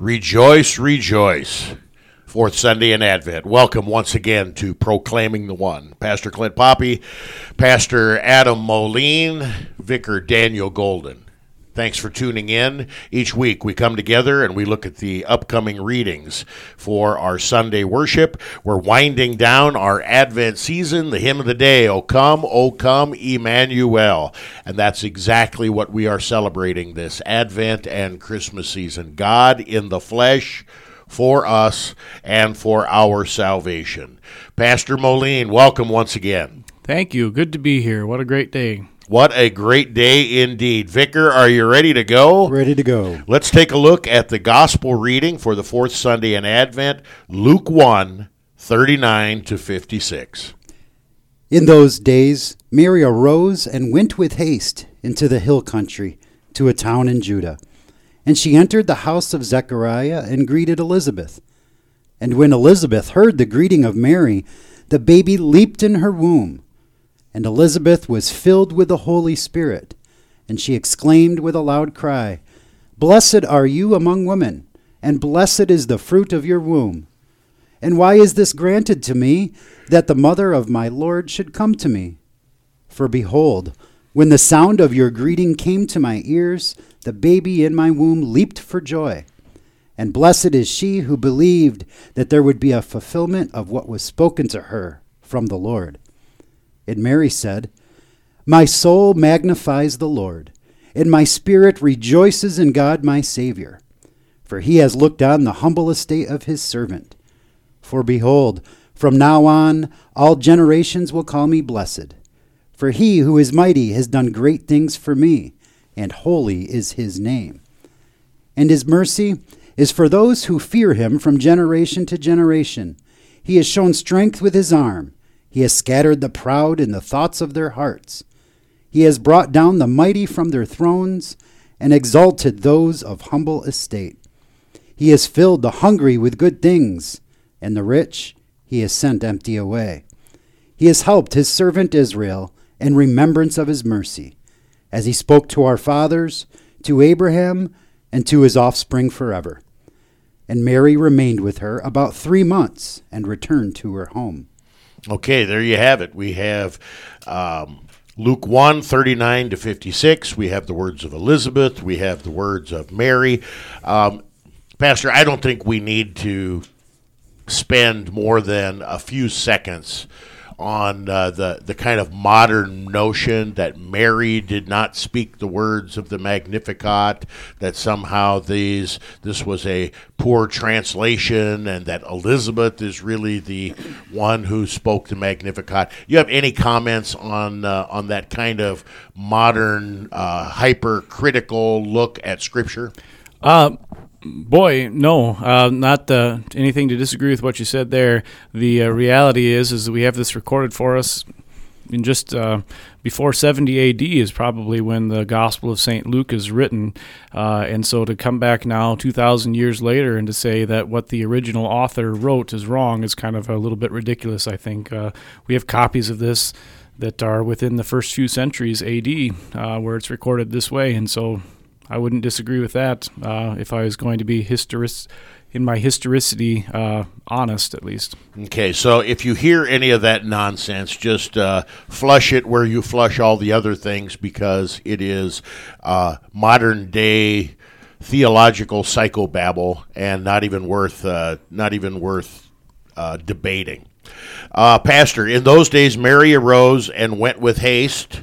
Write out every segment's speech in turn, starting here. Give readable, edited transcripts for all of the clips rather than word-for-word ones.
Rejoice, rejoice. Fourth Sunday in Advent. Welcome once again to Proclaiming the One. Pastor Clint Poppy, Pastor Adam Moline, Vicar Daniel Golden. Thanks for tuning in. Each week we come together and we look at the upcoming readings for our Sunday worship. We're winding down our Advent season, the hymn of the day, O come, Emmanuel. And that's exactly what we are celebrating this Advent and Christmas season. God in the flesh for us and for our salvation. Pastor Moline, welcome once again. Thank you. Good to be here. What a great day. What a great day indeed. Vicar, are you ready to go? Ready to go. Let's take a look at the gospel reading for the fourth Sunday in Advent, Luke 1, 39 to 56. In those days, Mary arose and went with haste into the hill country to a town in Judah. And she entered the house of Zechariah and greeted Elizabeth. And when Elizabeth heard the greeting of Mary, the baby leaped in her womb. And Elizabeth was filled with the Holy Spirit, and she exclaimed with a loud cry, Blessed are you among women, and blessed is the fruit of your womb. And why is this granted to me, that the mother of my Lord should come to me? For behold, when the sound of your greeting came to my ears, the baby in my womb leaped for joy. And blessed is she who believed that there would be a fulfillment of what was spoken to her from the Lord. And Mary said, My soul magnifies the Lord, and my spirit rejoices in God my Savior. For he has looked on the humble estate of his servant. For behold, from now on all generations will call me blessed. For he who is mighty has done great things for me, and holy is his name. And his mercy is for those who fear him from generation to generation. He has shown strength with his arm. He has scattered the proud in the thoughts of their hearts. He has brought down the mighty from their thrones and exalted those of humble estate. He has filled the hungry with good things, and the rich he has sent empty away. He has helped his servant Israel in remembrance of his mercy, as he spoke to our fathers, to Abraham, and to his offspring forever. And Mary remained with her about 3 months and returned to her home. Okay, there you have it. We have Luke 1, 39 to 56. We have the words of Elizabeth. We have the words of Mary. Pastor, I don't think we need to spend more than a few seconds on the kind of modern notion that Mary did not speak the words of the Magnificat, that somehow this was a poor translation, and that Elizabeth is really the one who spoke the Magnificat. You have any comments on that kind of modern, hypercritical look at Scripture? Boy, no, not anything to disagree with what you said there. The reality is that we have this recorded for us in just before 70 A.D. is probably when the Gospel of St. Luke is written. And so to come back now 2,000 years later and to say that what the original author wrote is wrong is kind of a little bit ridiculous, I think. We have copies of this that are within the first few centuries A.D. Where it's recorded this way, and so I wouldn't disagree with that if I was going to be in my historicity honest, at least. Okay, so if you hear any of that nonsense, just flush it where you flush all the other things, because it is modern-day theological psychobabble and not even worth debating. Pastor, in those days Mary arose and went with haste.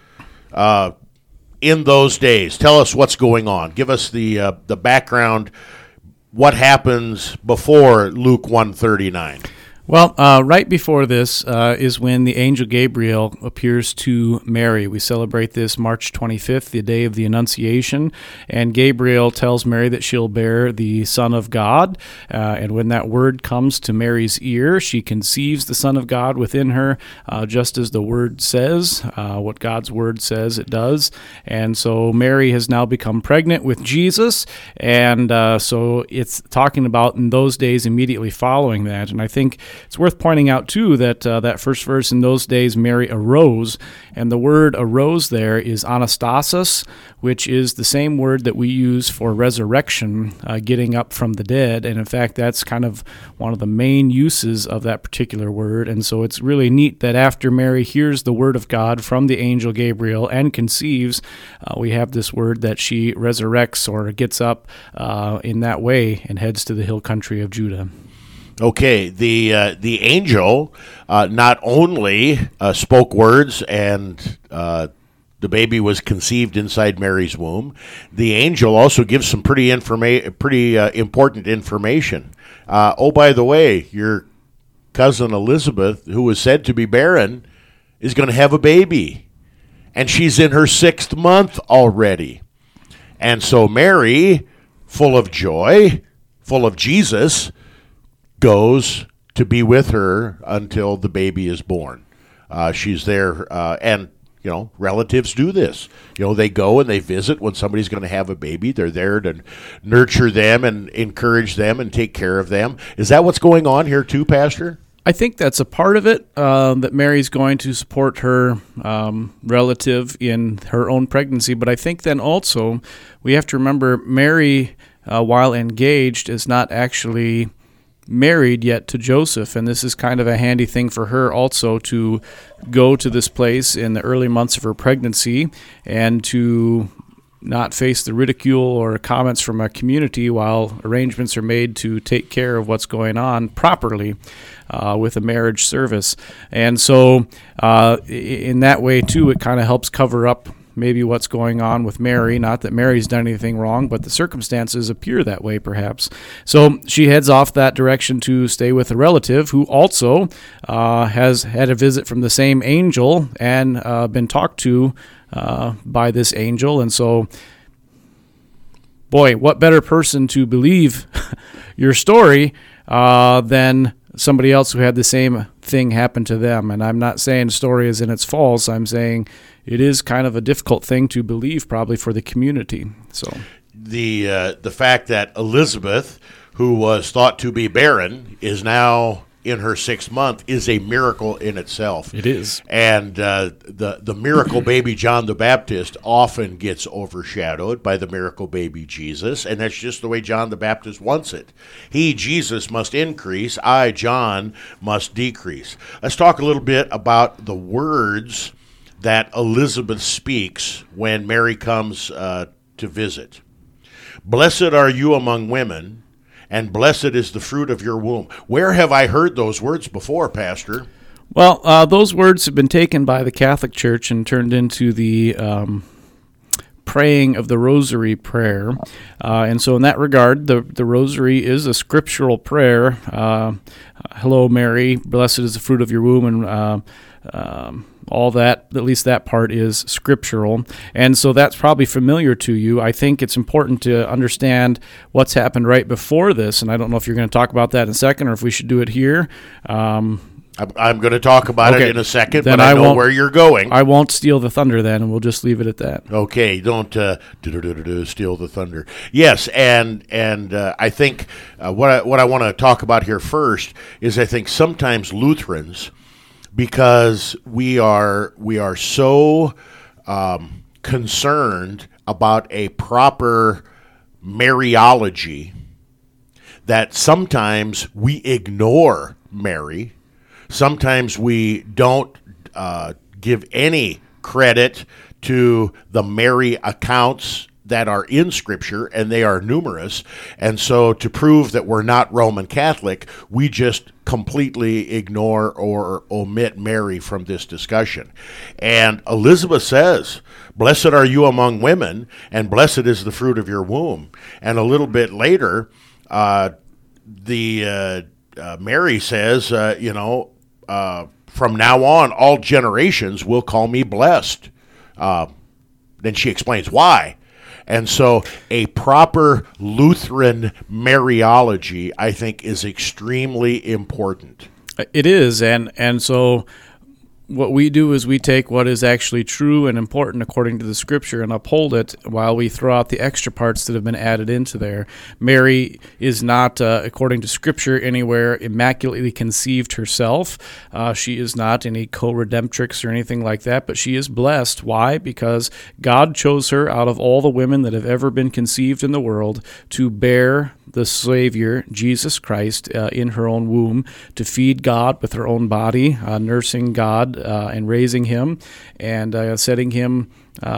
In those days, tell us what's going on. Give us the background. What happens before Luke 1:39? Well, right before this is when the angel Gabriel appears to Mary. We celebrate this March 25th, the day of the Annunciation, and Gabriel tells Mary that she'll bear the Son of God, and when that word comes to Mary's ear, she conceives the Son of God within her, just as the Word says, what God's Word says it does, and so Mary has now become pregnant with Jesus, and so it's talking about in those days immediately following that, and I think it's worth pointing out, too, that that first verse, in those days Mary arose, and the word arose there is anastasis, which is the same word that we use for resurrection, getting up from the dead. And in fact, that's kind of one of the main uses of that particular word. And so it's really neat that after Mary hears the word of God from the angel Gabriel and conceives, we have this word that she resurrects or gets up in that way and heads to the hill country of Judah. Okay, the angel not only spoke words and the baby was conceived inside Mary's womb. The angel also gives some pretty important information. By the way, your cousin Elizabeth, who was said to be barren, is going to have a baby. And she's in her 6th month already. And so Mary, full of joy, full of Jesus, goes to be with her until the baby is born. She's there, and relatives do this. They go and they visit when somebody's going to have a baby. They're there to nurture them and encourage them and take care of them. Is that what's going on here too, Pastor? I think that's a part of it, that Mary's going to support her relative in her own pregnancy. But I think then also we have to remember Mary, while engaged, is not actually married yet to Joseph, and this is kind of a handy thing for her also to go to this place in the early months of her pregnancy and to not face the ridicule or comments from a community while arrangements are made to take care of what's going on properly with a marriage service. And so in that way too, it kind of helps cover up maybe what's going on with Mary. Not that Mary's done anything wrong, but the circumstances appear that way, perhaps. So she heads off that direction to stay with a relative who also has had a visit from the same angel and been talked to by this angel. And so, boy, what better person to believe your story than somebody else who had the same thing happen to them. And I'm not saying the story is in its false. I'm saying it is kind of a difficult thing to believe probably for the community. So the fact that Elizabeth, who was thought to be barren, is now in her 6th month is a miracle in itself. It is. And the miracle baby John the Baptist often gets overshadowed by the miracle baby Jesus, and that's just the way John the Baptist wants it. He, Jesus, must increase. I, John, must decrease. Let's talk a little bit about the words that Elizabeth speaks when Mary comes to visit. Blessed are you among women, and blessed is the fruit of your womb. Where have I heard those words before, Pastor? Well, those words have been taken by the Catholic Church and turned into the praying of the Rosary prayer. And so in that regard, the Rosary is a scriptural prayer. Hello, Mary, blessed is the fruit of your womb, and all that, at least that part is scriptural. And so that's probably familiar to you. I think it's important to understand what's happened right before this, and I don't know if you're going to talk about that in a second or if we should do it here. I'm going to talk about it in a second, then but I know where you're going. I won't steal the thunder then, and we'll just leave it at that. Okay, don't steal the thunder. Yes, and I think what I want to talk about here first is I think sometimes Lutherans, because we are so concerned about a proper Mariology that sometimes we ignore Mary. Sometimes we don't give any credit to the Mary accounts that are in Scripture, and they are numerous. And so to prove that we're not Roman Catholic, we just completely ignore or omit Mary from this discussion. And Elizabeth says, blessed are you among women, and blessed is the fruit of your womb. And a little bit later, Mary says, from now on, all generations will call me blessed. Then she explains why. And so a proper Lutheran Mariology, I think, is extremely important. It is, and so what we do is we take what is actually true and important according to the Scripture and uphold it, while we throw out the extra parts that have been added into there. Mary is not, according to Scripture, anywhere immaculately conceived herself. She is not any co-redemptrix or anything like that, but she is blessed. Why? Because God chose her out of all the women that have ever been conceived in the world to bear the Savior, Jesus Christ, in her own womb, to feed God with her own body, nursing God and raising him, and setting him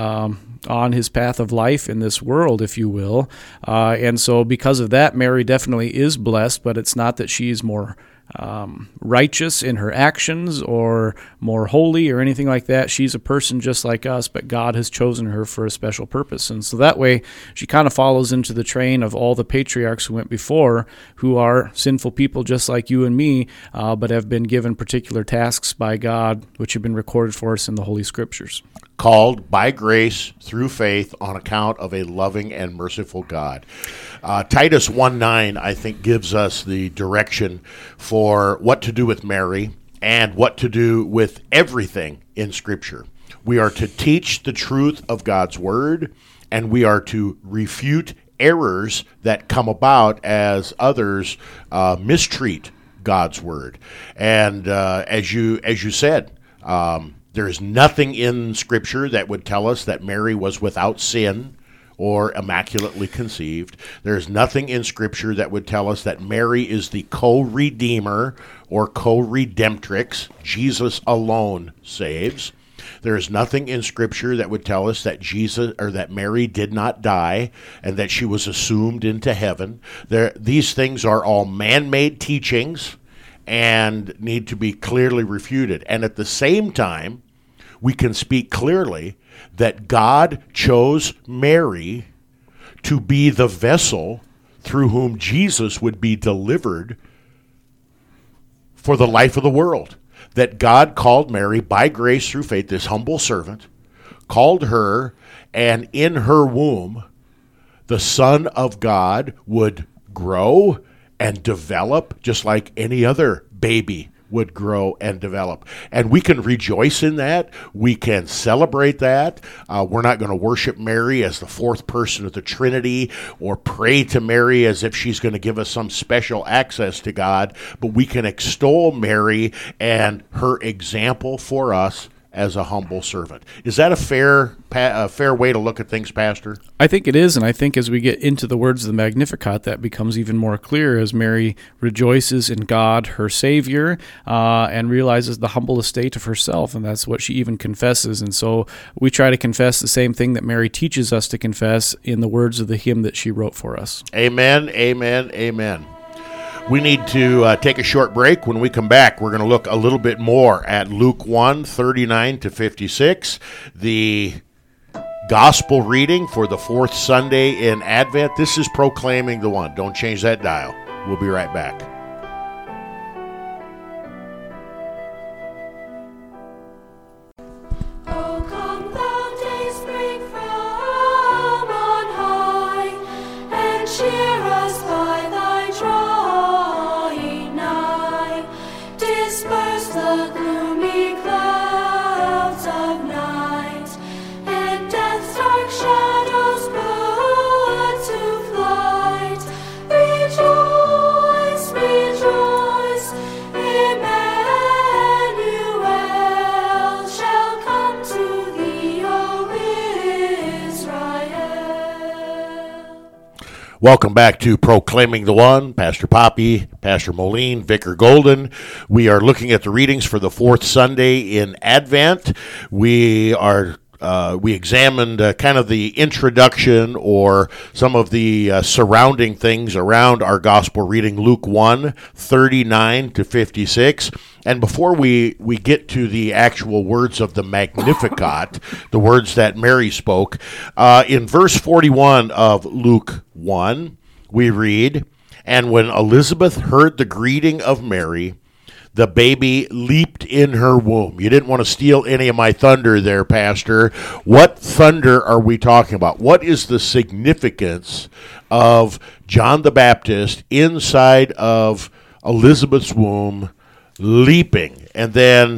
on his path of life in this world, if you will. And so because of that, Mary definitely is blessed, but it's not that she's more righteous in her actions or more holy or anything like that. She's a person just like us, but God has chosen her for a special purpose. And so that way she kind of follows into the train of all the patriarchs who went before, who are sinful people just like you and me, but have been given particular tasks by God, which have been recorded for us in the Holy Scriptures. Called by grace through faith on account of a loving and merciful God. Titus 1:9, I think, gives us the direction for what to do with Mary and what to do with everything in Scripture. We are to teach the truth of God's Word, and we are to refute errors that come about as others mistreat God's Word. And as you said, there is nothing in Scripture that would tell us that Mary was without sin or immaculately conceived. There's nothing in Scripture that would tell us that Mary is the co-redeemer or co-redemptrix. Jesus alone saves. There is nothing in Scripture that would tell us that Jesus or that Mary did not die and that she was assumed into heaven. These things are all man-made teachings and need to be clearly refuted. And at the same time, we can speak clearly that God chose Mary to be the vessel through whom Jesus would be delivered for the life of the world. That God called Mary by grace through faith, this humble servant, called her, and in her womb, the Son of God would grow and develop just like any other baby would grow and develop. And we can rejoice in that. We can celebrate that. We're not going to worship Mary as the fourth person of the Trinity or pray to Mary as if she's going to give us some special access to God, but we can extol Mary and her example for us as a humble servant. Is that a fair way to look at things, Pastor? I think it is, and I think as we get into the words of the Magnificat, that becomes even more clear as Mary rejoices in God, her Savior, and realizes the humble estate of herself, and that's what she even confesses. And so we try to confess the same thing that Mary teaches us to confess in the words of the hymn that she wrote for us. Amen, amen, amen. We need to take a short break. When we come back, we're going to look a little bit more at Luke 1:39-56, the gospel reading for the fourth Sunday in Advent. This is Proclaiming the One. Don't change that dial. We'll be right back. Welcome back to Proclaiming the One. Pastor Poppy, Pastor Moline, Vicar Golden. We are looking at the readings for the fourth Sunday in Advent. We examined kind of the introduction or some of the surrounding things around our gospel reading, Luke 1:39-56. And before we get to the actual words of the Magnificat, the words that Mary spoke, in verse 41 of Luke 1, we read, "And when Elizabeth heard the greeting of Mary, the baby leaped in her womb." You didn't want to steal any of my thunder there, Pastor. What thunder are we talking about? What is the significance of John the Baptist inside of Elizabeth's womb leaping? And then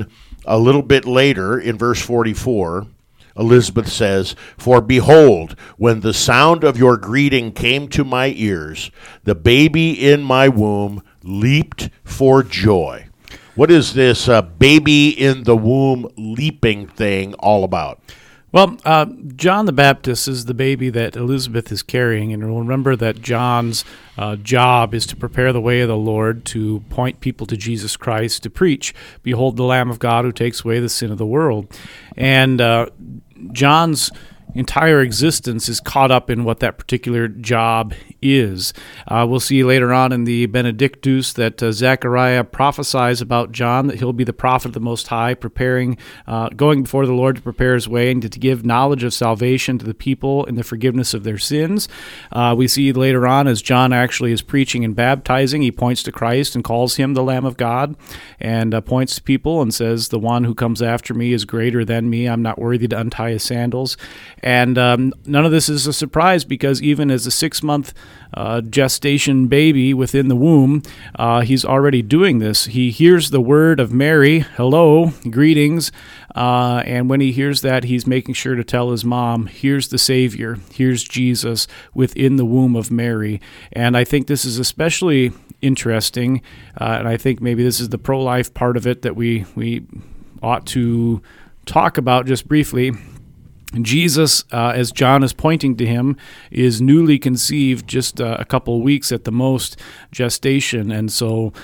a little bit later in verse 44, Elizabeth says, "For behold, when the sound of your greeting came to my ears, the baby in my womb leaped for joy." What is this baby in the womb leaping thing all about? Well, John the Baptist is the baby that Elizabeth is carrying, and remember that John's job is to prepare the way of the Lord, to point people to Jesus Christ, to preach, "Behold the Lamb of God who takes away the sin of the world." And John's entire existence is caught up in what that particular job is. We'll see later on in the Benedictus that Zechariah prophesies about John, that he'll be the prophet of the Most High, going before the Lord to prepare his way and to give knowledge of salvation to the people and the forgiveness of their sins. We see later on as John actually is preaching and baptizing, he points to Christ and calls him the Lamb of God, and points to people and says, "The one who comes after me is greater than me. I'm not worthy to untie his sandals." And none of this is a surprise, because even as a 6-month gestation baby within the womb, he's already doing this. He hears the word of Mary, "Hello, greetings," and when he hears that, he's making sure to tell his mom, "Here's the Savior, here's Jesus within the womb of Mary." And I think this is especially interesting, and I think maybe this is the pro-life part of it that we ought to talk about just briefly. Jesus, as John is pointing to him, is newly conceived, just a couple weeks at the most gestation. And so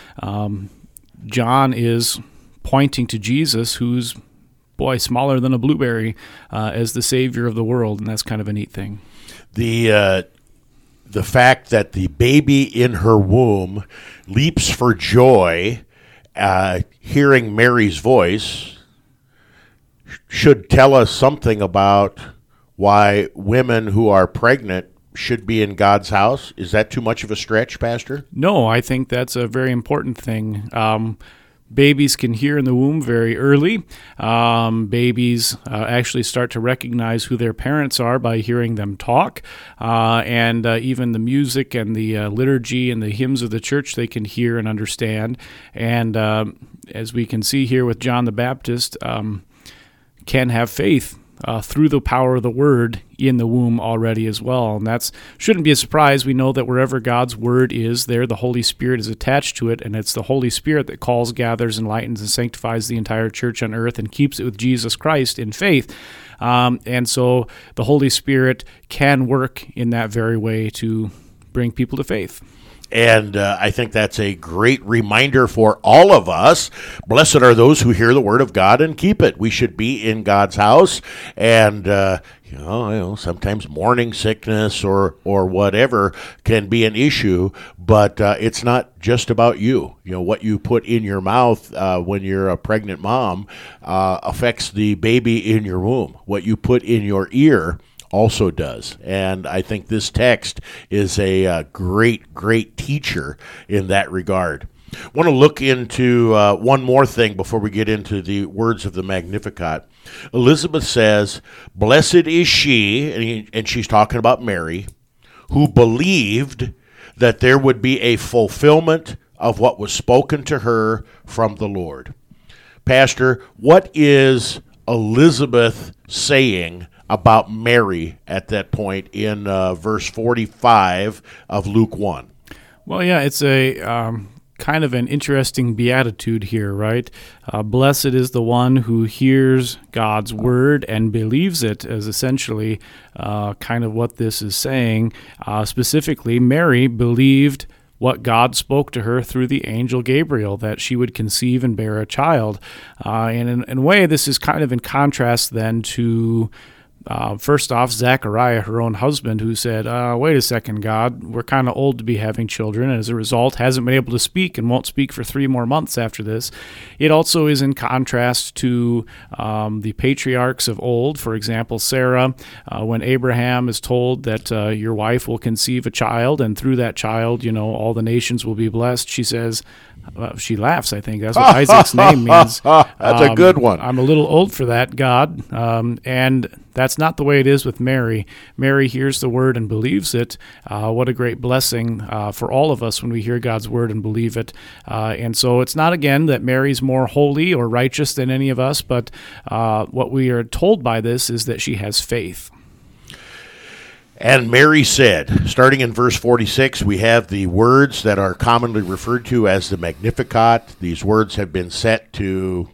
John is pointing to Jesus, who's, smaller than a blueberry, as the Savior of the world. And that's kind of a neat thing. The fact that the baby in her womb leaps for joy, hearing Mary's voice, should tell us something about why women who are pregnant should be in God's house. Is that too much of a stretch, Pastor? No, I think that's a very important thing. Babies can hear in the womb very early. Babies actually start to recognize who their parents are by hearing them talk. And even the music and the liturgy and the hymns of the church they can hear and understand. And as we can see here with John the Baptist, can have faith through the power of the Word in the womb already as well. And that shouldn't be a surprise. We know that wherever God's Word is, there the Holy Spirit is attached to it, and it's the Holy Spirit that calls, gathers, enlightens, and sanctifies the entire church on earth and keeps it with Jesus Christ in faith. And so the Holy Spirit can work in that very way to bring people to faith. And I think that's a great reminder for all of us. Blessed are those who hear the word of God and keep it. We should be in God's house. And, sometimes morning sickness or whatever can be an issue, but it's not just about you. What you put in your mouth when you're a pregnant mom affects the baby in your womb. What you put in your ear also does. And I think this text is a great, great teacher in that regard. I want to look into one more thing before we get into the words of the Magnificat. Elizabeth says, "Blessed is she," and she's talking about Mary, "who believed that there would be a fulfillment of what was spoken to her from the Lord." Pastor, what is Elizabeth saying about Mary at that point in verse 45 of Luke 1? Well, yeah, it's a kind of an interesting beatitude here, right? Blessed is the one who hears God's word and believes it, as essentially kind of what this is saying. Specifically, Mary believed what God spoke to her through the angel Gabriel, that she would conceive and bear a child. And in a way, this is kind of in contrast then to first off, Zechariah, her own husband, who said, wait a second, God, we're kind of old to be having children, and as a result hasn't been able to speak and won't speak for 3 more months after this. It also is in contrast to the patriarchs of old. For example, Sarah, when Abraham is told that your wife will conceive a child, and through that child, all the nations will be blessed, she says, she laughs, I think. That's what Isaac's name means. That's a good one. I'm a little old for that, God. And that's not the way it is with Mary. Mary hears the word and believes it. What a great blessing for all of us when we hear God's word and believe it. And so it's not, again, that Mary's more holy or righteous than any of us, but what we are told by this is that she has faith. And Mary said, starting in verse 46, we have the words that are commonly referred to as the Magnificat. These words have been set to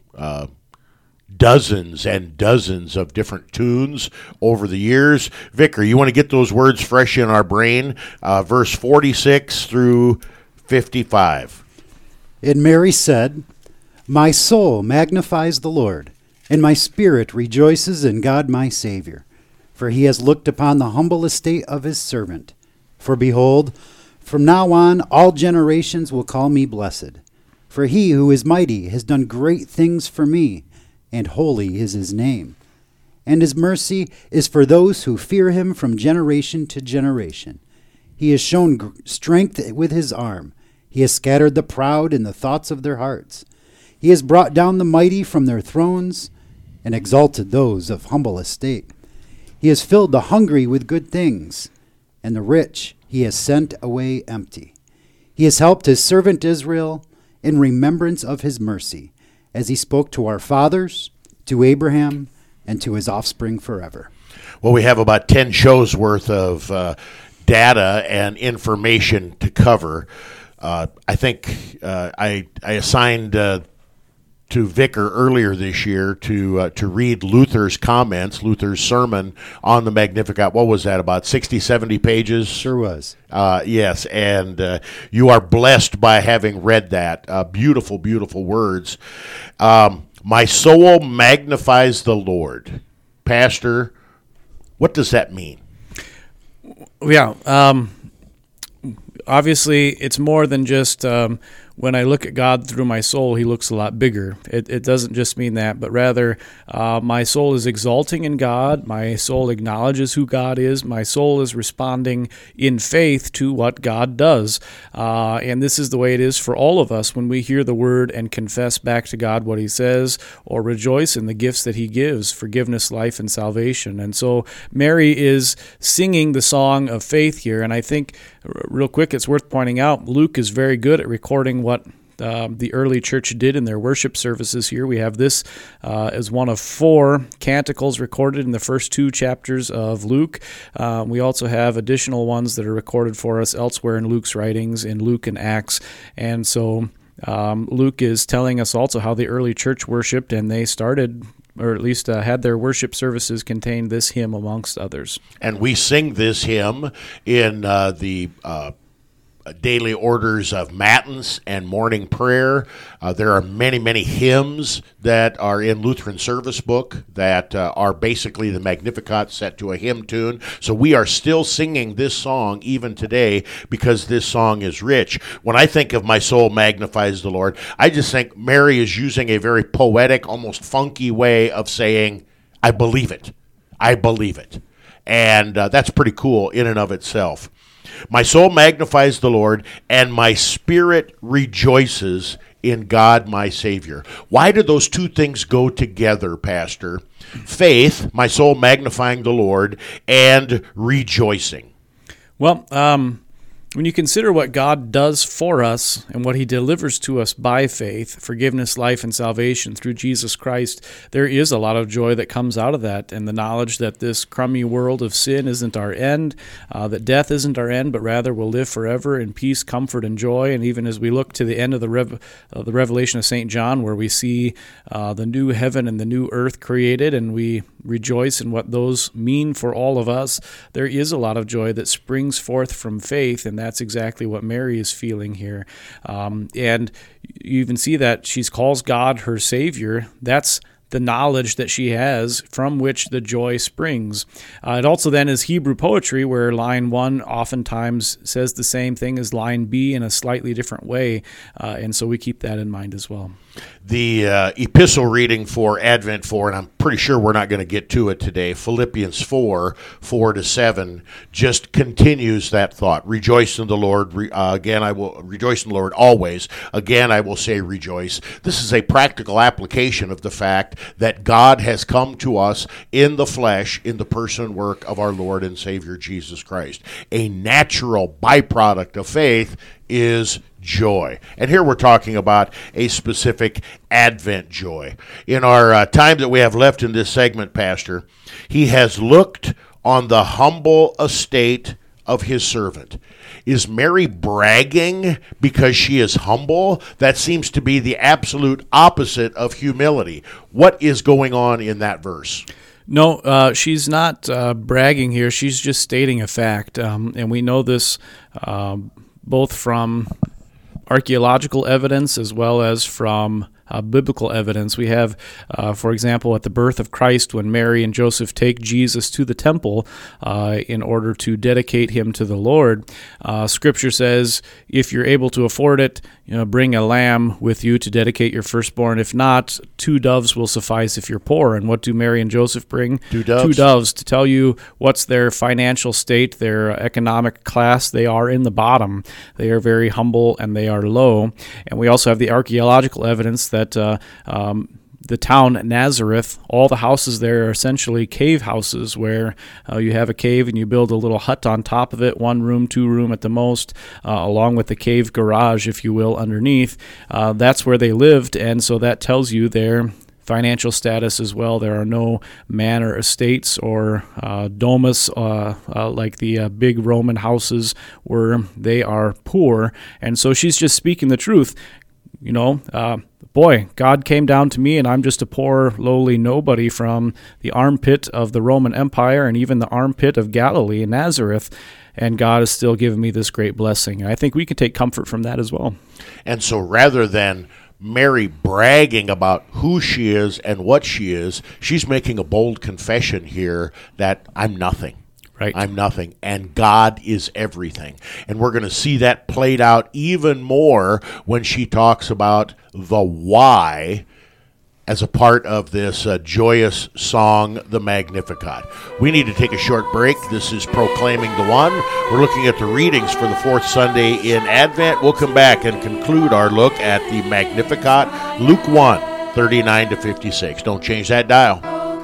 dozens and dozens of different tunes over the years. Vicar, you want to get those words fresh in our brain? Verse 46 through 55. And Mary said, "My soul magnifies the Lord, and my spirit rejoices in God my Savior. For he has looked upon the humble estate of his servant. For behold, from now on all generations will call me blessed. For he who is mighty has done great things for me, and holy is his name. And his mercy is for those who fear him from generation to generation. He has shown strength with his arm. He has scattered the proud in the thoughts of their hearts. He has brought down the mighty from their thrones, and exalted those of humble estate. He has filled the hungry with good things, and the rich he has sent away empty. He has helped his servant Israel in remembrance of his mercy, as he spoke to our fathers, to Abraham, and to his offspring forever." Well, we have about 10 shows worth of data and information to cover. I think I assigned to Vicar earlier this year to read Luther's comments, Luther's sermon on the Magnificat. What was that, about 60, 70 pages? Sure was. Yes, and you are blessed by having read that. Beautiful, beautiful words. My soul magnifies the Lord. Pastor, what does that mean? Yeah, obviously it's more than just when I look at God through my soul, he looks a lot bigger. It doesn't just mean that, but rather my soul is exalting in God. My soul acknowledges who God is. My soul is responding in faith to what God does. And this is the way it is for all of us when we hear the word and confess back to God what he says, or rejoice in the gifts that he gives, forgiveness, life, and salvation. And so Mary is singing the song of faith here. And I think, real quick, it's worth pointing out, Luke is very good at recording what the early church did in their worship services here. We have this as one of 4 canticles recorded in the first 2 chapters of Luke. We also have additional ones that are recorded for us elsewhere in Luke's writings, in Luke and Acts. And so Luke is telling us also how the early church worshiped, and they started, or at least had their worship services contain this hymn amongst others. And we sing this hymn in the daily orders of matins and morning prayer. There are many, many hymns that are in Lutheran Service Book that are basically the Magnificat set to a hymn tune. So we are still singing this song even today because this song is rich. When I think of my soul magnifies the Lord, I just think Mary is using a very poetic, almost funky way of saying, I believe it. I believe it. And that's pretty cool in and of itself. My soul magnifies the Lord, and my spirit rejoices in God my Savior. Why do those two things go together, Pastor? Faith, my soul magnifying the Lord, and rejoicing. Well, when you consider what God does for us and what he delivers to us by faith, forgiveness, life, and salvation through Jesus Christ, there is a lot of joy that comes out of that, and the knowledge that this crummy world of sin isn't our end, that death isn't our end, but rather we'll live forever in peace, comfort, and joy. And even as we look to the end of the Revelation of St. John, where we see the new heaven and the new earth created, and we rejoice in what those mean for all of us, there is a lot of joy that springs forth from faith, and that's exactly what Mary is feeling here. And you even see that she calls God her Savior. That's the knowledge that she has from which the joy springs. It also then is Hebrew poetry, where line 1 oftentimes says the same thing as line B in a slightly different way, and so we keep that in mind as well. The epistle reading for Advent 4, and I'm pretty sure we're not going to get to it today, Philippians 4, 4-7, just continues that thought. Rejoice in the Lord. Again, I will rejoice in the Lord always. Again, I will say rejoice. This is a practical application of the fact fact that God has come to us in the flesh in the person and work of our Lord and Savior Jesus Christ. A natural byproduct of faith is joy. And here we're talking about a specific Advent joy. In our time that we have left in this segment, Pastor, he has looked on the humble estate of his servant. Is Mary bragging because she is humble? That seems to be the absolute opposite of humility. What is going on in that verse? No, she's not bragging here. She's just stating a fact. And we know this both from archaeological evidence as well as from biblical evidence. We have, for example, at the birth of Christ, when Mary and Joseph take Jesus to the temple in order to dedicate him to the Lord, Scripture says, if you're able to afford it, bring a lamb with you to dedicate your firstborn. If not, 2 doves will suffice if you're poor. And what do Mary and Joseph bring? 2 doves. 2 doves to tell you what's their financial state, their economic class. They are in the bottom. They are very humble and they are low. And we also have the archaeological evidence that the town Nazareth, all the houses there are essentially cave houses where you have a cave and you build a little hut on top of it, 1 room, 2 room at the most, along with the cave garage, if you will, underneath. That's where they lived, and so that tells you their financial status as well. There are no manor estates or domus like the big Roman houses where they are poor, and so she's just speaking the truth. Boy, God came down to me, and I'm just a poor, lowly nobody from the armpit of the Roman Empire and even the armpit of Galilee and Nazareth, and God has still given me this great blessing. And I think we can take comfort from that as well. And so rather than Mary bragging about who she is and what she is, she's making a bold confession here that I'm nothing. Right. I'm nothing, and God is everything. And we're going to see that played out even more when she talks about the why as a part of this joyous song, the Magnificat. We need to take a short break. This is Proclaiming the One. We're looking at the readings for the 4th Sunday in Advent. We'll come back and conclude our look at the Magnificat, Luke 1, 39 to 56. Don't change that dial.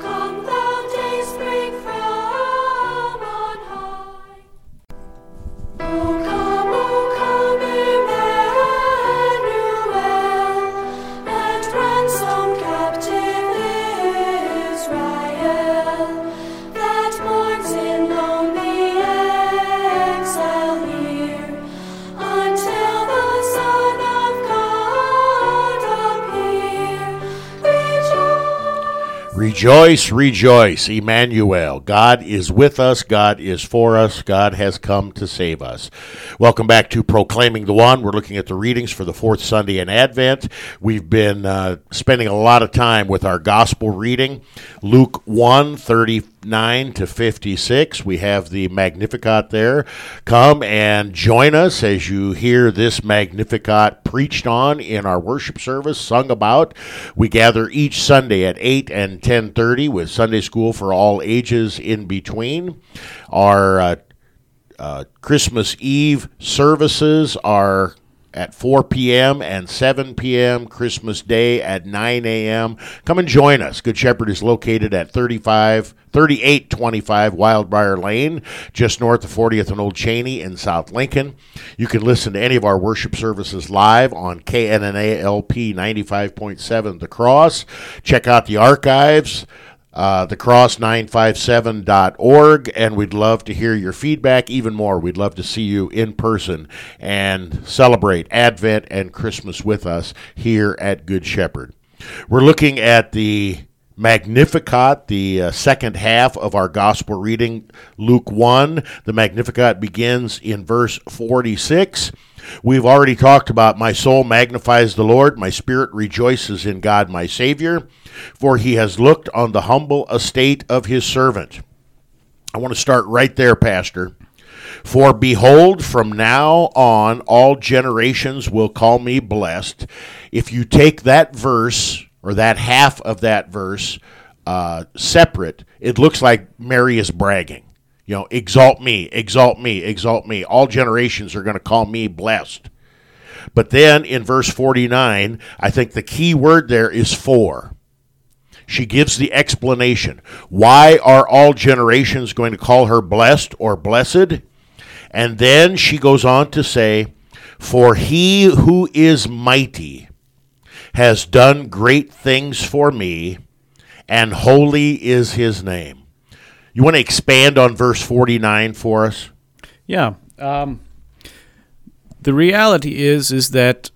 Rejoice, rejoice, Emmanuel. God is with us. God is for us. God has come to save us. Welcome back to Proclaiming the One. We're looking at the readings for the 4th Sunday in Advent. We've been spending a lot of time with our gospel reading. Luke 1, 39 to 56. We have the Magnificat there. Come and join us as you hear this Magnificat preached on in our worship service, sung about. We gather each Sunday at 8 and 10:30 with Sunday school for all ages in between. Our Christmas Eve services are at 4 p.m. and 7 p.m., Christmas Day at 9 a.m. Come and join us. Good Shepherd is located at 3825 Wildbriar Lane, just north of 40th and Old Cheney in South Lincoln. You can listen to any of our worship services live on KNNA LP 95.7 The Cross. Check out the archives, thecross957.org, and we'd love to hear your feedback. Even more, we'd love to see you in person and celebrate Advent and Christmas with us here at Good Shepherd. We're looking at the Magnificat, the second half of our gospel reading, Luke 1. The Magnificat begins in verse 46. We've already talked about my soul magnifies the Lord, my spirit rejoices in God my Savior, for he has looked on the humble estate of his servant. I want to start right there, Pastor. For behold, from now on all generations will call me blessed. If you take that verse, or that half of that verse, separate, it looks like Mary is bragging. Exalt me, exalt me, exalt me. All generations are going to call me blessed. But then in verse 49, I think the key word there is for. She gives the explanation. Why are all generations going to call her blessed or blessed? And then she goes on to say, for he who is mighty has done great things for me, and holy is his name. You want to expand on verse 49 for us? Yeah. The reality is that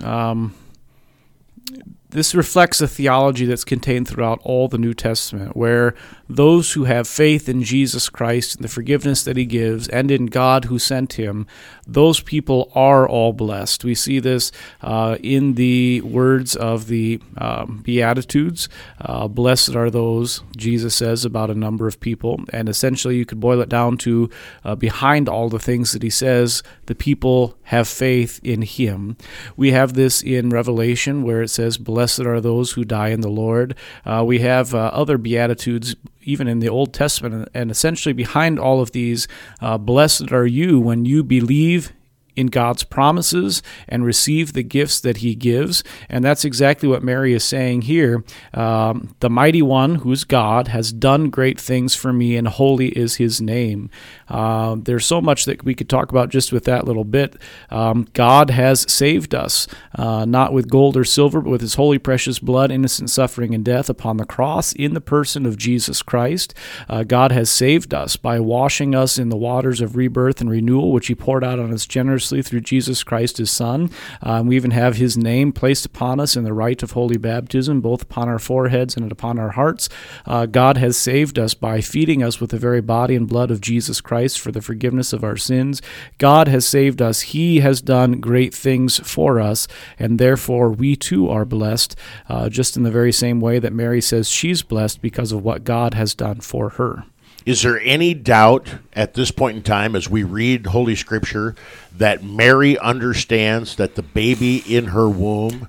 this reflects a theology that's contained throughout all the New Testament, where those who have faith in Jesus Christ and the forgiveness that he gives and in God who sent him, those people are all blessed. We see this in the words of the Beatitudes. Blessed are those, Jesus says about a number of people. And essentially you could boil it down to behind all the things that he says, the people have faith in him. We have this in Revelation where it says, blessed are those who die in the Lord. We have other Beatitudes even in the Old Testament, and essentially behind all of these, blessed are you when you believe in God's promises and receive the gifts that he gives. And that's exactly what Mary is saying here. The mighty one, who's God, has done great things for me, and holy is his name. There's so much that we could talk about just with that little bit. God has saved us, not with gold or silver, but with his holy precious blood, innocent suffering and death upon the cross in the person of Jesus Christ. God has saved us by washing us in the waters of rebirth and renewal, which he poured out on us generously through Jesus Christ, his Son. We even have his name placed upon us in the rite of holy baptism, both upon our foreheads and upon our hearts. God has saved us by feeding us with the very body and blood of Jesus Christ for the forgiveness of our sins. God has saved us. He has done great things for us, and therefore we too are blessed, just in the very same way that Mary says she's blessed because of what God has done for her. Is there any doubt at this point in time, as we read Holy Scripture, that Mary understands that the baby in her womb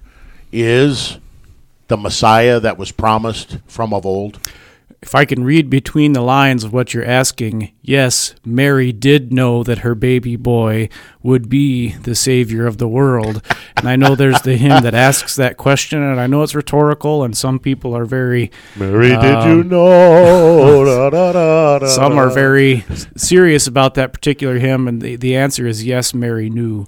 is the Messiah that was promised from of old? If I can read between the lines of what you're asking, yes, Mary did know that her baby boy would be the Savior of the world. And I know there's the hymn that asks that question, and I know it's rhetorical, and some people are very... Mary, did you know? Da, da, da, da, some are very serious about that particular hymn, and the answer is yes, Mary knew.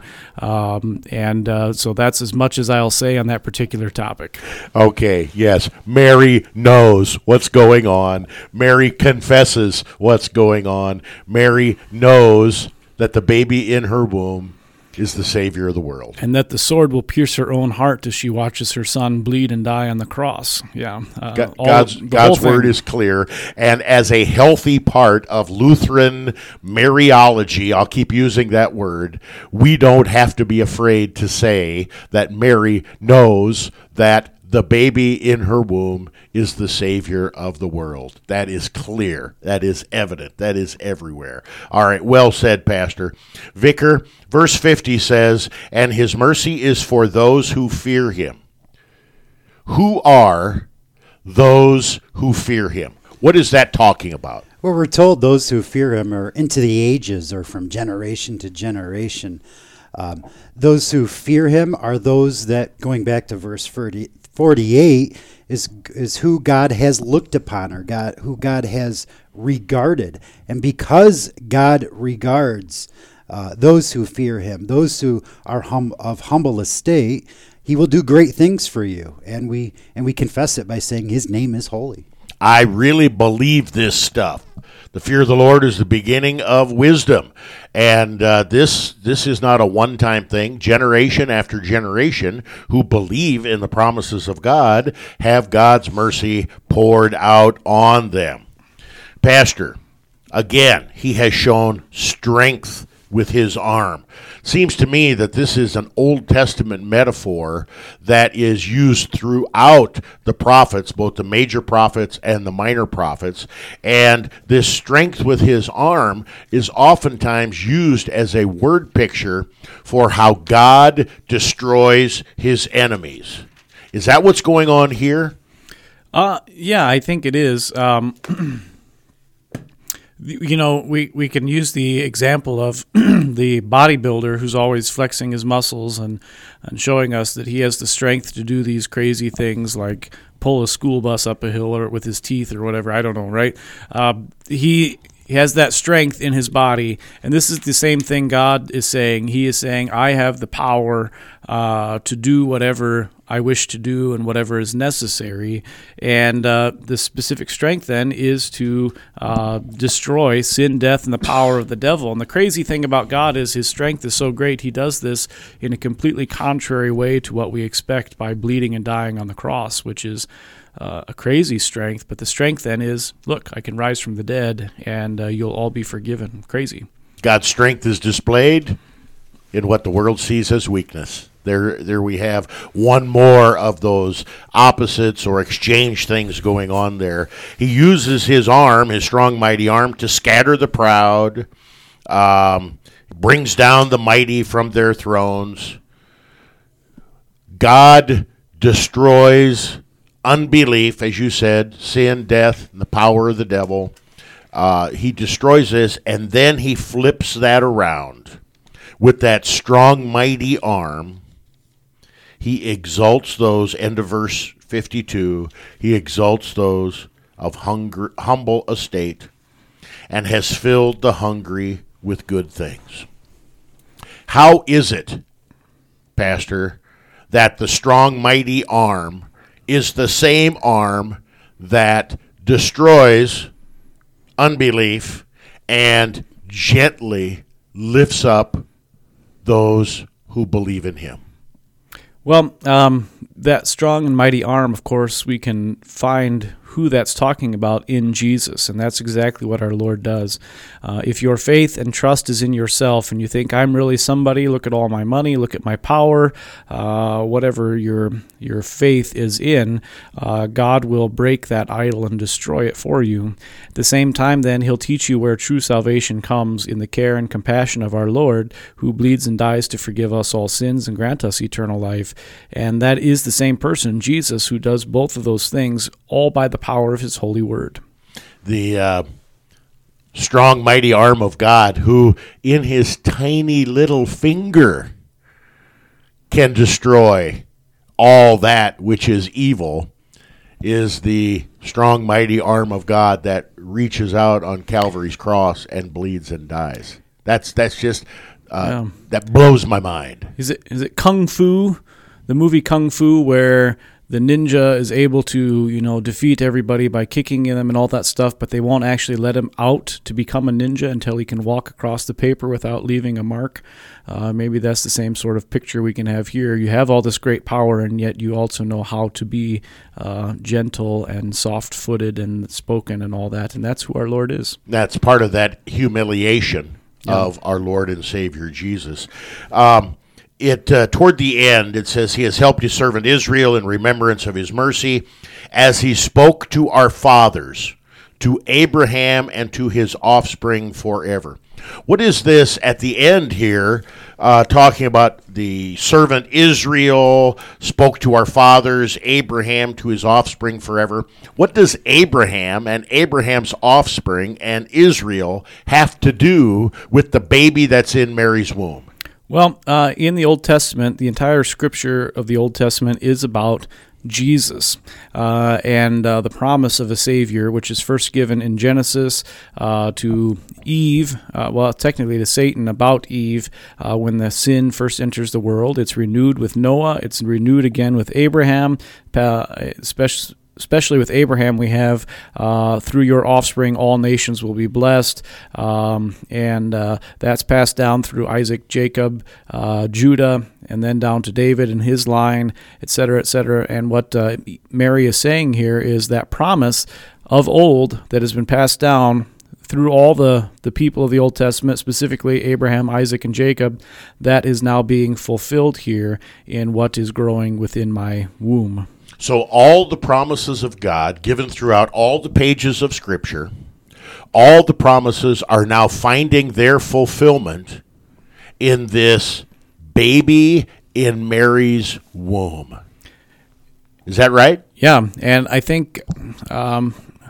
So that's as much as I'll say on that particular topic. Okay, yes, Mary knows what's going on. Mary confesses what's going on. Mary knows that the baby in her womb is the Savior of the world. And that the sword will pierce her own heart as she watches her son bleed and die on the cross. Yeah. God's word is clear. And as a healthy part of Lutheran Mariology, I'll keep using that word, we don't have to be afraid to say that Mary knows that the baby in her womb is the Savior of the world. That is clear. That is evident. That is everywhere. All right, well said, Pastor. Vicar, verse 50 says, and his mercy is for those who fear him. Who are those who fear him? What is that talking about? Well, we're told those who fear him are into the ages or from generation to generation. Those who fear him are those that, going back to verse 48, is who God has looked upon, or who God has regarded. And because God regards those who fear him, those who are of humble estate, he will do great things for you. And we confess it by saying his name is holy. I really believe this stuff. The fear of the Lord is the beginning of wisdom. And this is not a one-time thing. Generation after generation who believe in the promises of God have God's mercy poured out on them. Pastor, again, he has shown strength with his arm. Seems to me that this is an Old Testament metaphor that is used throughout the prophets, both the major prophets and the minor prophets, and this strength with his arm is oftentimes used as a word picture for how God destroys his enemies. Is that what's going on here? Yeah, I think it is. We can use the example of the bodybuilder who's always flexing his muscles and showing us that he has the strength to do these crazy things like pull a school bus up a hill or with his teeth or whatever. I don't know, right? He has that strength in his body, and this is the same thing God is saying. He is saying, I have the power to do whatever I wish to do and whatever is necessary. And the specific strength then is to destroy sin, death, and the power of the devil. And the crazy thing about God is his strength is so great, he does this in a completely contrary way to what we expect by bleeding and dying on the cross, which is a crazy strength. But the strength then is, look, I can rise from the dead, and you'll all be forgiven. Crazy. God's strength is displayed in what the world sees as weakness. There we have one more of those opposites or exchange things going on there. He uses his arm, his strong, mighty arm, to scatter the proud, brings down the mighty from their thrones. God destroys unbelief, as you said, sin, death, and the power of the devil. He destroys this, and then he flips that around. With that strong, mighty arm, he exalts those, end of verse 52, he exalts those of humble estate and has filled the hungry with good things. How is it, Pastor, that the strong, mighty arm is the same arm that destroys unbelief and gently lifts up those who believe in him? Well, that strong and mighty arm, of course, we can find who that's talking about in Jesus, and that's exactly what our Lord does. If your faith and trust is in yourself and you think, I'm really somebody, look at all my money, look at my power, whatever your faith is in, God will break that idol and destroy it for you. At the same time, then, he'll teach you where true salvation comes in the care and compassion of our Lord, who bleeds and dies to forgive us all sins and grant us eternal life. And that is the same person, Jesus, who does both of those things, all by the power of his holy word. The strong, mighty arm of God, who in his tiny little finger can destroy all that which is evil, is the strong, mighty arm of God that reaches out on Calvary's cross and bleeds and dies. That's just that blows my mind. Is it Kung Fu, the movie Kung Fu, where the ninja is able to, defeat everybody by kicking them and all that stuff, but they won't actually let him out to become a ninja until he can walk across the paper without leaving a mark? Maybe that's the same sort of picture we can have here. You have all this great power, and yet you also know how to be gentle and soft-footed and spoken and all that, and that's who our Lord is. That's part of that humiliation of our Lord and Savior Jesus. Toward the end, it says, he has helped his servant Israel in remembrance of his mercy, as he spoke to our fathers, to Abraham and to his offspring forever. What is this at the end here, talking about the servant Israel spoke to our fathers, Abraham to his offspring forever? What does Abraham and Abraham's offspring and Israel have to do with the baby that's in Mary's womb? Well, in the Old Testament, the entire scripture of the Old Testament is about Jesus and the promise of a Savior, which is first given in Genesis to Eve, technically to Satan about Eve, when the sin first enters the world. It's renewed with Noah. It's renewed again with Abraham, especially with Abraham, we have, through your offspring, all nations will be blessed. And that's passed down through Isaac, Jacob, Judah, and then down to David and his line, etc., etc. And what Mary is saying here is that promise of old that has been passed down through all the people of the Old Testament, specifically Abraham, Isaac, and Jacob, that is now being fulfilled here in what is growing within my womb. So all the promises of God given throughout all the pages of Scripture, all the promises are now finding their fulfillment in this baby in Mary's womb. Is that right? Yeah, and I think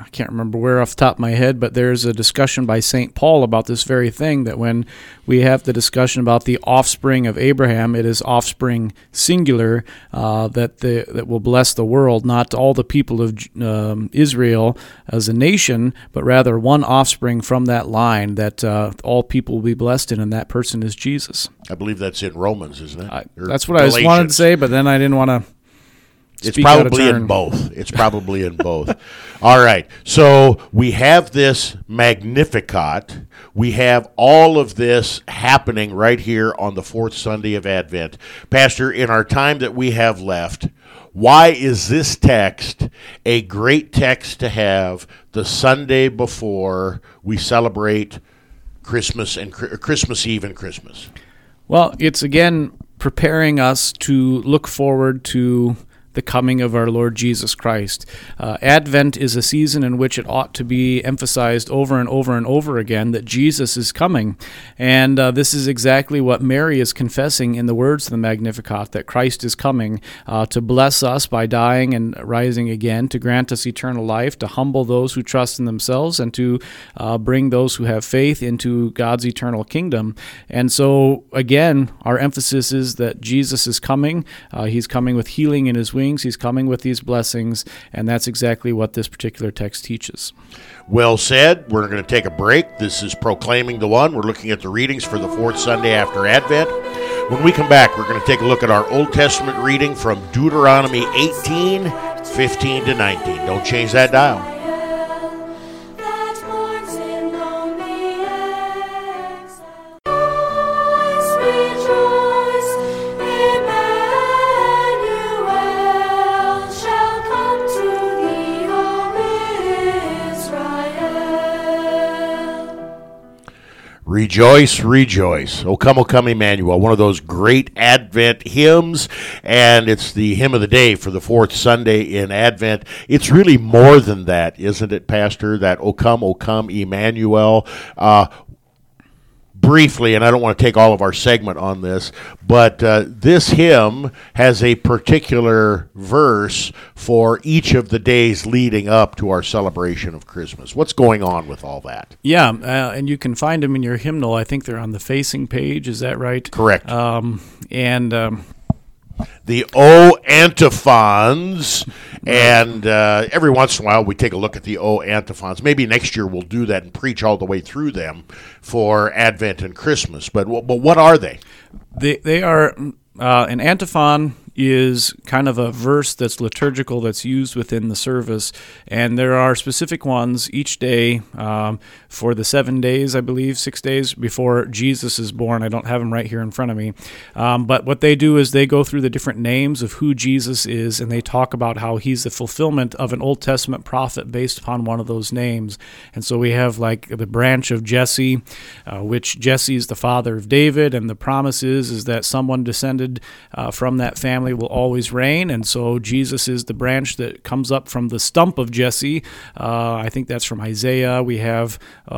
I can't remember where off the top of my head, but there's a discussion by St. Paul about this very thing, that when we have the discussion about the offspring of Abraham, it is offspring singular, that will bless the world, not all the people of Israel as a nation, but rather one offspring from that line that all people will be blessed in, and that person is Jesus. I believe that's in Romans, isn't it? That's what I just wanted to say, but then I didn't want to. It's probably in both. It's probably in both. All right. So we have this Magnificat. We have all of this happening right here on the fourth Sunday of Advent. Pastor, in our time that we have left, why is this text a great text to have the Sunday before we celebrate Christmas and Christmas Eve and Christmas? Well, it's again preparing us to look forward to the coming of our Lord Jesus Christ. Advent is a season in which it ought to be emphasized over and over and over again that Jesus is coming. And this is exactly what Mary is confessing in the words of the Magnificat, that Christ is coming to bless us by dying and rising again, to grant us eternal life, to humble those who trust in themselves, and to bring those who have faith into God's eternal kingdom. And so, again, our emphasis is that Jesus is coming. He's coming with healing in his wings. He's coming with these blessings, and that's exactly what this particular text teaches. Well said. We're going to take a break. This is Proclaiming the One. We're looking at the readings for the fourth Sunday after Advent. When we come back, we're going to take a look at our Old Testament reading from Deuteronomy 18, 15 to 19. Don't change that dial. Rejoice, rejoice. O come, Emmanuel, one of those great Advent hymns, and it's the hymn of the day for the fourth Sunday in Advent. It's really more than that, isn't it, Pastor? That O come, Emmanuel. Briefly, and I don't want to take all of our segment on this, but this hymn has a particular verse for each of the days leading up to our celebration of Christmas. What's going on with all that? Yeah, and you can find them in your hymnal. I think they're on the facing page. Is that right? Correct. The O antiphons, and every once in a while we take a look at the O antiphons. Maybe next year we'll do that and preach all the way through them for Advent and Christmas. But what are they? They are an antiphon is kind of a verse that's liturgical, that's used within the service, and there are specific ones each day for the 7 days, I believe, 6 days before Jesus is born. I don't have them right here in front of me, but what they do is they go through the different names of who Jesus is, and they talk about how he's the fulfillment of an Old Testament prophet based upon one of those names. And so we have like the branch of Jesse, which Jesse is the father of David, and the promise is that someone descended from that family will always reign, and so Jesus is the branch that comes up from the stump of Jesse. I think that's from Isaiah. We have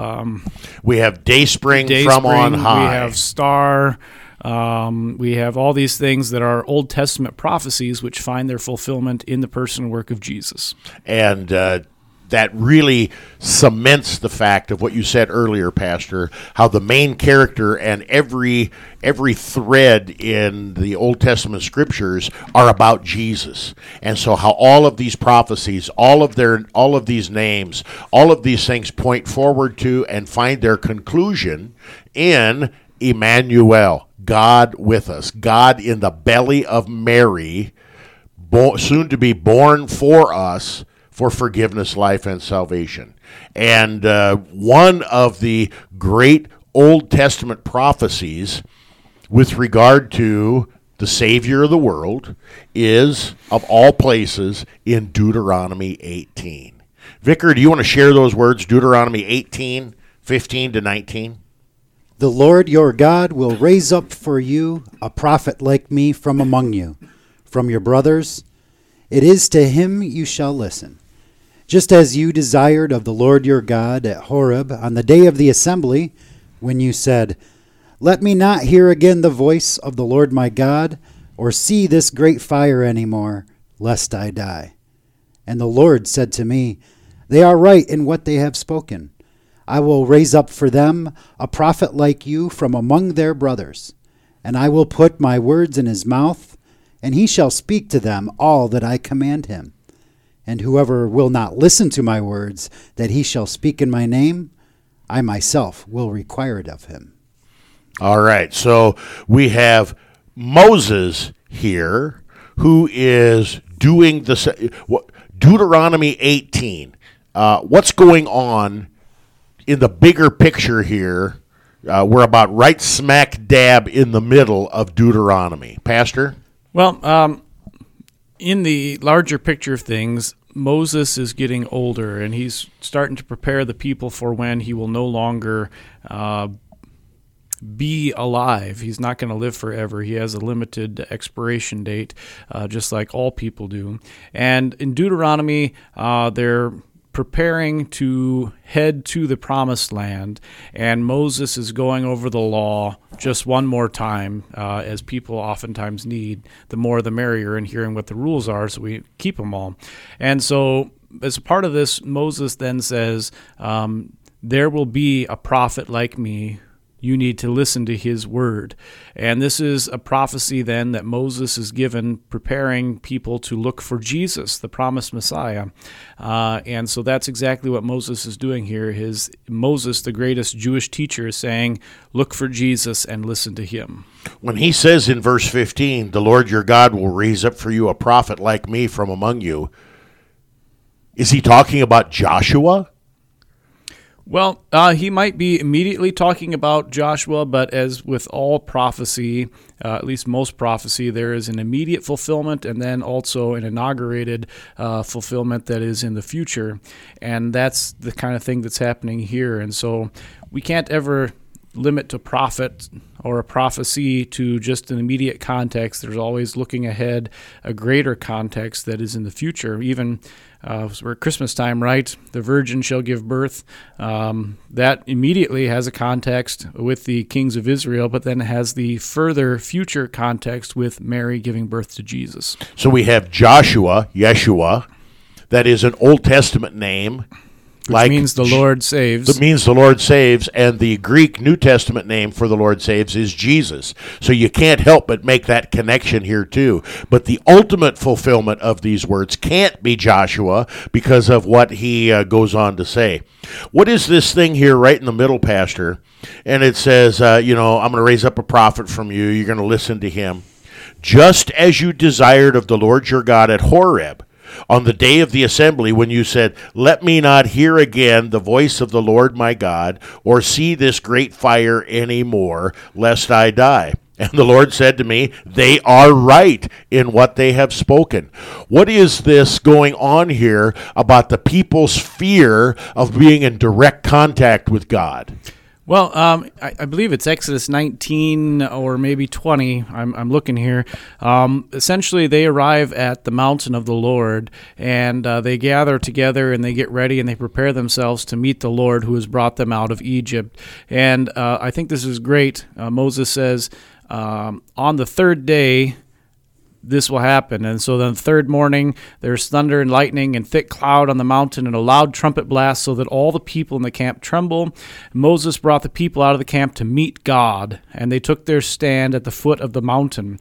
Dayspring from on high. We have star. We have all these things that are Old Testament prophecies which find their fulfillment in the person and work of Jesus. And that really cements the fact of what you said earlier, Pastor, how the main character and every thread in the Old Testament scriptures are about Jesus. And so how all of these prophecies, all of these names, all of these things point forward to and find their conclusion in Emmanuel, God with us, God in the belly of Mary, soon to be born for us, for forgiveness, life, and salvation. And one of the great Old Testament prophecies with regard to the Savior of the world is, of all places, in Deuteronomy 18. Vicar, do you want to share those words, Deuteronomy 18, 15 to 19? The Lord your God will raise up for you a prophet like me from among you, from your brothers. It is to him you shall listen. Just as you desired of the Lord your God at Horeb on the day of the assembly, when you said, Let me not hear again the voice of the Lord my God, or see this great fire any more, lest I die. And the Lord said to me, They are right in what they have spoken. I will raise up for them a prophet like you from among their brothers, and I will put my words in his mouth, and he shall speak to them all that I command him. And whoever will not listen to my words that he shall speak in my name, I myself will require it of him. All right, so we have Moses here, who is doing Deuteronomy 18. What's going on in the bigger picture here? We're about right smack dab in the middle of Deuteronomy. Pastor? Well, in the larger picture of things, Moses is getting older, and he's starting to prepare the people for when he will no longer be alive. He's not going to live forever. He has a limited expiration date, just like all people do. And in Deuteronomy, they're preparing to head to the promised land, and Moses is going over the law just one more time, as people oftentimes need. The more the merrier in hearing what the rules are, so we keep them all. And so as a part of this, Moses then says, there will be a prophet like me. You need to listen to his word. And this is a prophecy then that Moses is given, preparing people to look for Jesus, the promised Messiah. And so that's exactly what Moses is doing here. Moses, the greatest Jewish teacher, is saying, look for Jesus and listen to him. When he says in verse 15, the Lord your God will raise up for you a prophet like me from among you, is he talking about Joshua? Well, he might be immediately talking about Joshua, but as with all prophecy, at least most prophecy, there is an immediate fulfillment and then also an inaugurated fulfillment that is in the future. And that's the kind of thing that's happening here. And so we can't ever limit a prophet or a prophecy to just an immediate context. There's always looking ahead, a greater context that is in the future. Even we're at Christmas time, right? The virgin shall give birth. That immediately has a context with the kings of Israel, but then has the further future context with Mary giving birth to Jesus. So we have Joshua, Yeshua, that is an Old Testament name. Which means the Lord saves. That means the Lord saves, and the Greek New Testament name for the Lord saves is Jesus. So you can't help but make that connection here too. But the ultimate fulfillment of these words can't be Joshua because of what he goes on to say. What is this thing here right in the middle, Pastor? And it says, I'm going to raise up a prophet from you. You're going to listen to him. Just as you desired of the Lord your God at Horeb, on the day of the assembly, when you said, let me not hear again the voice of the Lord my God, or see this great fire any more, lest I die. And the Lord said to me, they are right in what they have spoken. What is this going on here about the people's fear of being in direct contact with God? Well, I believe it's Exodus 19 or maybe 20. I'm looking here. Essentially, they arrive at the mountain of the Lord, and they gather together, and they get ready, and they prepare themselves to meet the Lord who has brought them out of Egypt. And I think this is great. Moses says, on the third day, this will happen. And so then the third morning, there's thunder and lightning and thick cloud on the mountain and a loud trumpet blast so that all the people in the camp tremble. Moses brought the people out of the camp to meet God, and they took their stand at the foot of the mountain.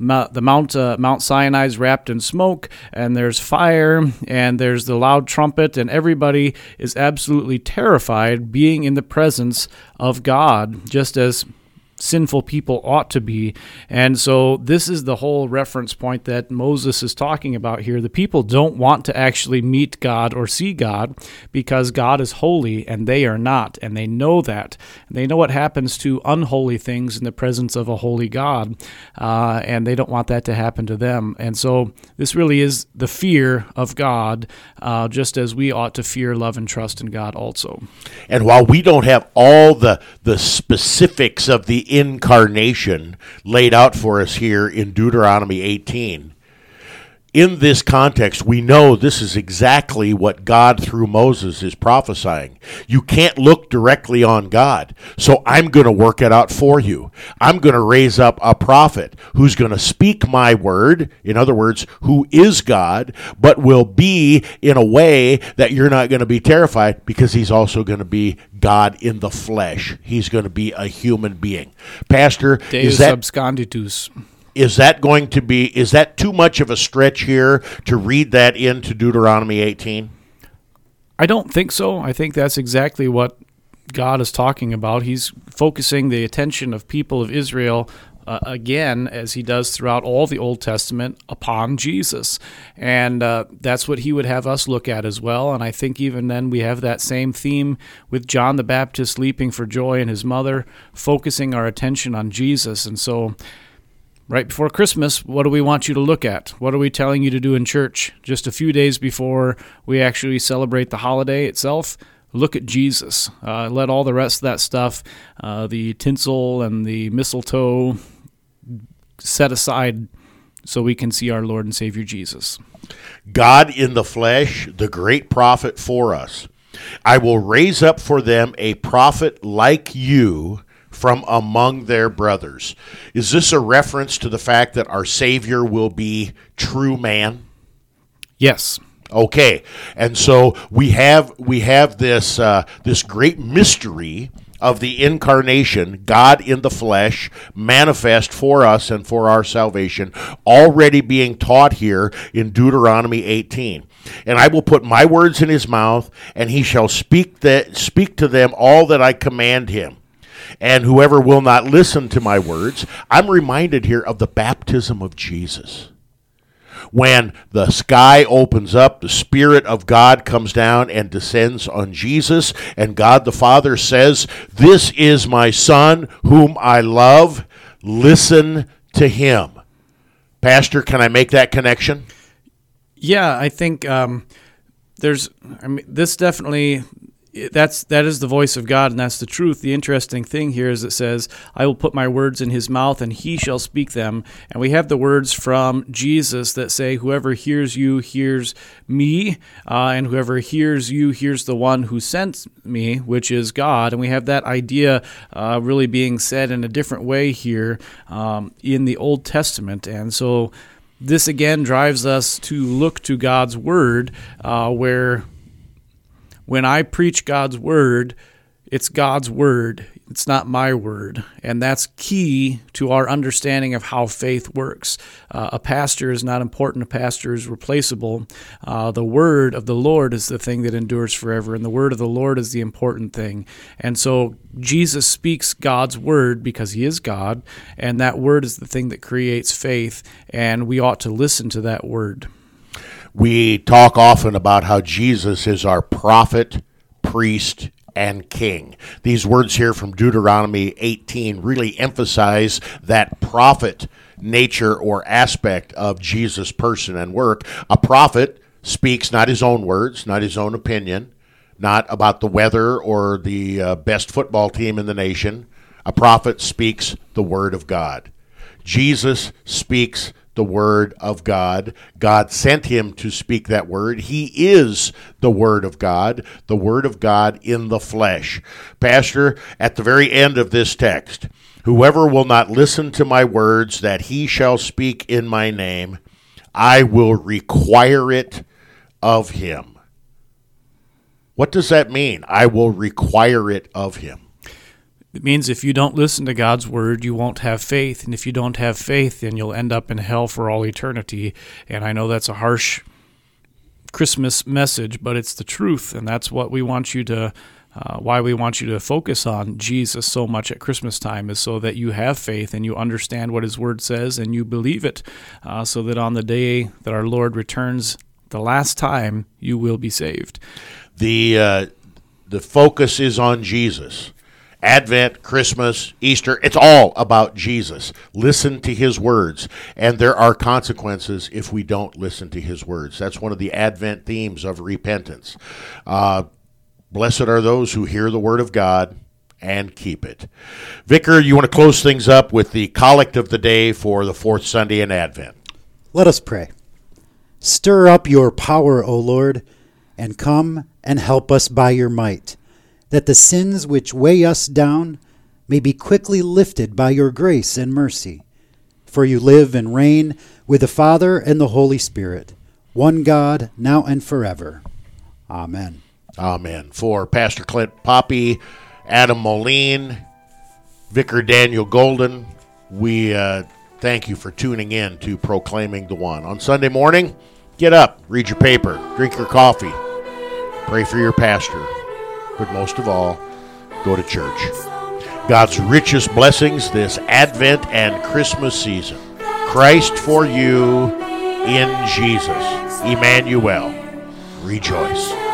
Mount Sinai is wrapped in smoke, and there's fire, and there's the loud trumpet, and everybody is absolutely terrified being in the presence of God, just as sinful people ought to be. And so this is the whole reference point that Moses is talking about here. The people don't want to actually meet God or see God because God is holy and they are not, and they know that. They know what happens to unholy things in the presence of a holy God, and they don't want that to happen to them. And so this really is the fear of God, just as we ought to fear, love, and trust in God also. And while we don't have all the specifics of the incarnation laid out for us here in Deuteronomy 18, in this context, we know this is exactly what God through Moses is prophesying. You can't look directly on God, so I'm going to work it out for you. I'm going to raise up a prophet who's going to speak my word, in other words, who is God, but will be in a way that you're not going to be terrified, because he's also going to be God in the flesh. He's going to be a human being. Pastor, Deus absconditus. Is that too much of a stretch here to read that into Deuteronomy 18? I don't think so. I think that's exactly what God is talking about. He's focusing the attention of people of Israel again, as he does throughout all the Old Testament, upon Jesus. And that's what he would have us look at as well. And I think even then we have that same theme with John the Baptist leaping for joy and his mother, focusing our attention on Jesus. And so right before Christmas, what do we want you to look at? What are we telling you to do in church? Just a few days before we actually celebrate the holiday itself, look at Jesus. Let all the rest of that stuff, the tinsel and the mistletoe, set aside so we can see our Lord and Savior Jesus. God in the flesh, the great prophet for us. I will raise up for them a prophet like you from among their brothers. Is this a reference to the fact that our Savior will be true man? Yes. Okay, and so we have this this great mystery of the incarnation, God in the flesh, manifest for us and for our salvation, already being taught here in Deuteronomy 18. And I will put my words in his mouth, and he shall speak to them all that I command him. And whoever will not listen to my words, I'm reminded here of the baptism of Jesus. When the sky opens up, the Spirit of God comes down and descends on Jesus, and God the Father says, "This is my Son whom I love. Listen to him." Pastor, can I make that connection? Yeah, I think this definitely, that is the voice of God, and that's the truth. The interesting thing here is it says, I will put my words in his mouth, and he shall speak them. And we have the words from Jesus that say, whoever hears you hears me, and whoever hears you hears the one who sent me, which is God. And we have that idea really being said in a different way here in the Old Testament. And so this again drives us to look to God's word, where when I preach God's word, it's God's word. It's not my word. And that's key to our understanding of how faith works. A pastor is not important. A pastor is replaceable. The word of the Lord is the thing that endures forever, and the word of the Lord is the important thing. And so Jesus speaks God's word because he is God, and that word is the thing that creates faith, and we ought to listen to that word. We talk often about how Jesus is our prophet, priest, and king. These words here from Deuteronomy 18 really emphasize that prophet nature or aspect of Jesus' person and work. A prophet speaks not his own words, not his own opinion, not about the weather or the best football team in the nation. A prophet speaks the word of God. Jesus speaks the word of God. God sent him to speak that word. He is the word of God in the flesh. Pastor, at the very end of this text, whoever will not listen to my words that he shall speak in my name, I will require it of him. What does that mean? I will require it of him. It means if you don't listen to God's word, you won't have faith. And if you don't have faith, then you'll end up in hell for all eternity. And I know that's a harsh Christmas message, but it's the truth. And that's what we want you to, why we want you to focus on Jesus so much at Christmas time, is so that you have faith and you understand what his word says and you believe it, so that on the day that our Lord returns the last time, you will be saved. The focus is on Jesus. Advent, Christmas, Easter, it's all about Jesus. Listen to his words, and there are consequences if we don't listen to his words. That's one of the Advent themes of repentance. Blessed are those who hear the word of God and keep it. Vicar, you want to close things up with the collect of the day for the fourth Sunday in Advent? Let us pray. Stir up your power, O Lord, and come and help us by your might, that the sins which weigh us down may be quickly lifted by your grace and mercy. For you live and reign with the Father and the Holy Spirit, one God, now and forever. Amen. Amen. For Pastor Clint Poppy, Adam Moline, Vicar Daniel Golden, we thank you for tuning in to Proclaiming the One. On Sunday morning, get up, read your paper, drink your coffee, pray for your pastor, but most of all, go to church. God's richest blessings this Advent and Christmas season. Christ for you in Jesus. Emmanuel. Rejoice.